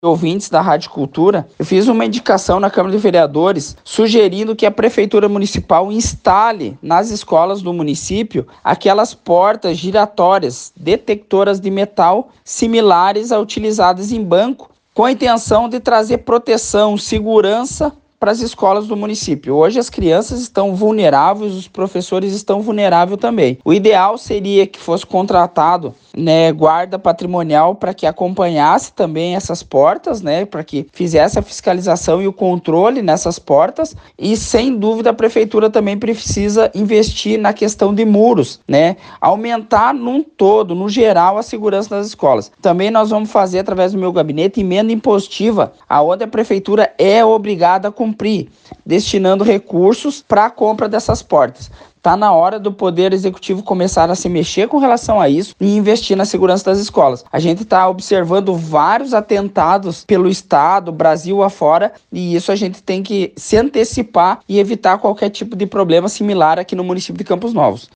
ouvintes da Rádio Cultura, eu fiz uma indicação na Câmara de Vereadores sugerindo que a Prefeitura Municipal instale nas escolas do município aquelas portas giratórias detectoras de metal similares a utilizadas em banco, com a intenção de trazer proteção, segurança para as escolas do município. Hoje as crianças estão vulneráveis, os professores estão vulneráveis também. O ideal seria que fosse contratado, guarda patrimonial para que acompanhasse também essas portas, para que fizesse a fiscalização e o controle nessas portas, e sem dúvida a prefeitura também precisa investir na questão de muros, aumentar num todo, no geral, a segurança das escolas. Também nós vamos fazer, através do meu gabinete, emenda impositiva, aonde a prefeitura é obrigada a cumprir, destinando recursos para a compra dessas portas. Está na hora do Poder Executivo começar a se mexer com relação a isso e investir na segurança das escolas. A gente está observando vários atentados pelo Estado, Brasil afora, e isso a gente tem que se antecipar e evitar qualquer tipo de problema similar aqui no município de Campos Novos.